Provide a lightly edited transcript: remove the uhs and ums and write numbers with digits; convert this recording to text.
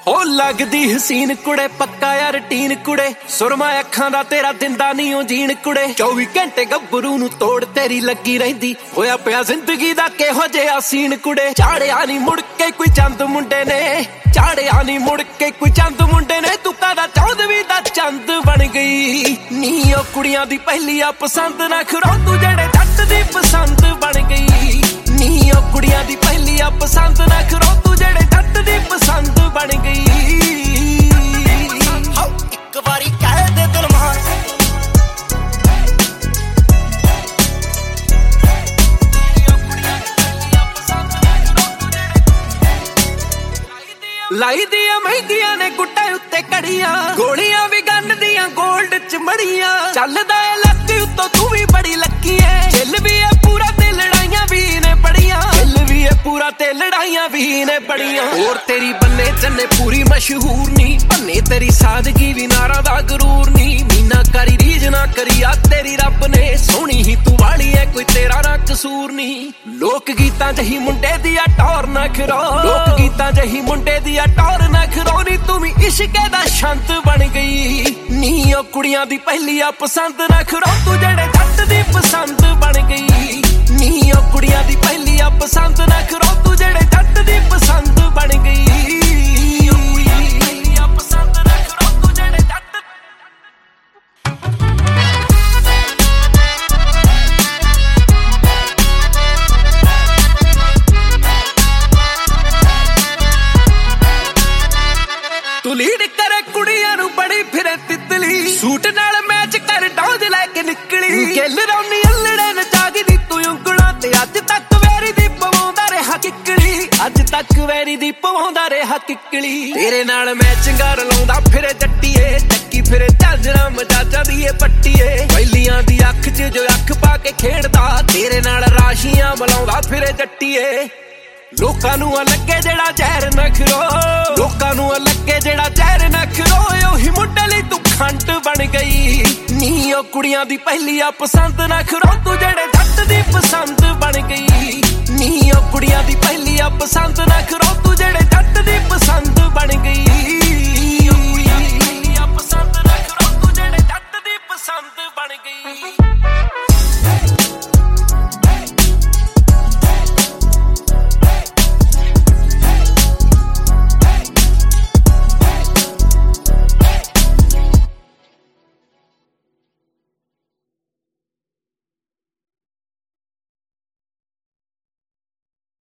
ਹੋ ਲੱਗਦੀ ਹਸੀਨ ਕੁੜੇ ਪੱਕਾ ਯਾਰ ਰਟੀਨ ਕੁੜੇ ਸੁਰਮਾ ਅੱਖਾਂ ਦਾ ਤੇਰਾ ਦਿੰਦਾ ਨਹੀਂ ਉਹ ਜੀਣ ਕੁੜੇ 24 ਘੰਟੇ ਗੱਭਰੂ ਨੂੰ ਤੋੜ ਤੇਰੀ ਲੱਗੀ ਰਹਿੰਦੀ ਹੋਇਆ ਪਿਆ ਜ਼ਿੰਦਗੀ ਦਾ ਕਿਹੋ ਜਿਹਾ ਸੀਨ ਕੁੜੇ ਚਾੜਿਆ ਨਹੀਂ ਮੁੜ ਕੇ ਕੋਈ ਚੰਦ ਮੁੰਡੇ ਨੇ ਚਾੜਿਆ ਨਹੀਂ ਮੁੜ ਕੇ ਕੋਈ ਚੰਦ ਮੁੰਡੇ ਨੇ ਤੂੰ ਕਾਦਾ 14ਵੀਂ ਦਾ ਚੰਦ ਬਣ ਗਈ ਨੀ ਉਹ ਕੁੜੀਆਂ ਦੀ ਪਹਿਲੀ ਆ ਪਸੰਦ ਨਾ ਖਰੋ ਤੂੰ ਜਿਹੜੇ ਜੱਟ ਦੀ ਪਸੰਦ ਬਣ ਗਈ ਨੀ ਉਹ ਕੁੜੀਆਂ ਦੀ ਪਹਿਲੀ ਆ ਪਸੰਦ ਨਾ ਖਰੋ ਤੂੰ ਜਿਹੜੇ ਜੱਟ ਦੀ ਪਸੰਦ ਬਣ ਗਈ ਇੱਕ ਵਾਰੀ ਕਹਿ ਦੇ ਦਿਲ ਮਾਰ ਲਾਈ ਦੀਆਂ ਮਹਿੰਦੀਆਂ ਨੇ ਗੁੱਟਾਂ ਉੱਤੇ ਕੜੀਆਂ ਗੋਲੀਆਂ ਵੀ ਗੰਨ ਦੀਆਂ ਗੋਲਡ ਚ ਮੜੀਆਂ ਚੱਲਦਾ ਏ ਲੱਕ ਉੱਤੋਂ ਤੂੰ ਵੀ ਬੜੀ ਲੱਕੀ ਏ ਦਿਲ ਵੀ ਏ ਪੂਰਾ ਤੇ ਲੜਾਈਆਂ ਵੀ ਨੇ ਬੜੀਆਂ ਦਿਲ ਵੀ ਏ ਪੂਰਾ ਤੇ ਲੜਾਈਆਂ ਵੀ ਨੇ ਬੜੀਆਂ ਹੋਰ ਤੇਰੀ ਬੰਨੇ ਚੰਨੇ ਪੂਰੀ ਮਸ਼ਹੂਰ ਨੀ ਬੰਨੇ ਤੇਰੀ ਸਾਦਗੀ ਵੀ ਨਾਰਾ ਦਾ ਗਰੂਰ ਨੀ ਮੀਨਾ ਕਰੀ ਰੀਜ ਨਾ ਕਰੀ ਆ ਤੇਰੀ ਰੱਬ ਨੇ ਸੋਹਣੀ ਹੀ ਤੂੰ ਵਾਲੀ ਏ ਕੋਈ ਤੇਰਾ ਨਾ ਕਸੂਰ ਨੀ ਲੋਕ ਗੀਤਾਂ ਜਹੀ ਮੁੰਡੇ ਦੀ ਆ ਟੌਰ ਨਾ ਖਰੋ ਲੋਕ ਗੀਤਾਂ ਜਹੀ ਮੁੰਡੇ ਦੀ ਆ ਟੌਰ ਨਾ ਖਰੋ ਨੀ ਤੂੰ ਵੀ ਇਸ਼ਕੇ ਦਾ ਸ਼ੰਤ ਬਣ ਗਈ ਨੀ ਉਹ ਕੁੜੀਆਂ ਦੀ ਪਹਿਲੀ ਆ ਪਸੰਦ ਨਾ ਖਰੋ ਤੂੰ ਜਿਹੜੇ ਜੱਟ ਦੀ ਪਸੰਦ ਬਣ ਗਈ ਨੀ ਉਹ ਕੁੜੀਆਂ ਦੀ ਪਹਿਲੀ ਆ ਪਸੰਦ ਨਾ ਖਰੋ ਤੂੰ ਜਿਹੜੇ ਜੱਟ ਦੀ ਪਸੰਦ ਬਣ ਗਈ ਤੂੰ ਲੀਡ ਕਰੇ ਕੁੜੀਆਂ ਨੂੰ ਬੜੀ ਫਿਰੇ ਤਿੱਤਲੀ ਸੂਟ ਨਾਲ ਮੈਚ ਕਰ ਡੌਜ ਲੈ ਕੇ ਨਿਕਲੀ ਗਿੱਲ ਰੌਣੀ ਅਲੜੇ ਨਚਾਗਦੀ ਤੂੰ ਉਂਗਲਾਂ ਤੇ ਅੱਜ ਤੱਕ ਵੈਰੀ ਦੀ ਪਵਾਉਂਦਾ ਰਿਹਾ ਕਿੱਕਲੀ ਅੱਜ ਤੱਕ ਵੈਰੀ ਦੀ ਪਵਾਉਂਦਾ ਰਿਹਾ ਕਿੱਕਲੀ ਤੇਰੇ ਨਾਲ ਮੈਚਿੰਗਾਂ ਰਲਾਉਂਦਾ ਫਿਰੇ ਜੱਟੀਏ ਚੱਕੀ ਫਿਰੇ ਝਾਂਜਰਾਂ ਮਜਾਜਾ ਦੀ ਏ ਪੱਟੀਏ ਪਹਿਲੀਆਂ ਦੀ ਅੱਖ 'ਚ ਜੋ ਅੱਖ ਪਾ ਕੇ ਖੇਡਦਾ ਤੇਰੇ ਨਾਲ ਰਾਸ਼ੀਆਂ ਬੁਲਾਉਂਦਾ ਫਿਰੇ ਜੱਟੀਏ ਲੋਕਾਂ ਨੂੰ ਲੱਗੇ ਜਿਹੜਾ ਜ਼ਹਿਰ ਨਾ ਖਰੋ ਲੋਕਾਂ ਨੂੰ ਲੱਗੇ ਜਿਹੜਾ ਜ਼ਹਿਰ ਨਾ ਖਰੋ ਉਹੀ ਮੁੰਡੇ ਲਈ ਤੂੰ ਖੰਡ ਬਣ ਗਈ ਨੀ ਉਹ ਕੁੜੀਆਂ ਦੀ ਪਹਿਲੀ ਆ ਪਸੰਦ ਨਾ ਖਰੋ ਤੂੰ ਜਿਹੜੇ ਜੱਟ ਦੀ ਪਸੰਦ ਬਣ ਗਈ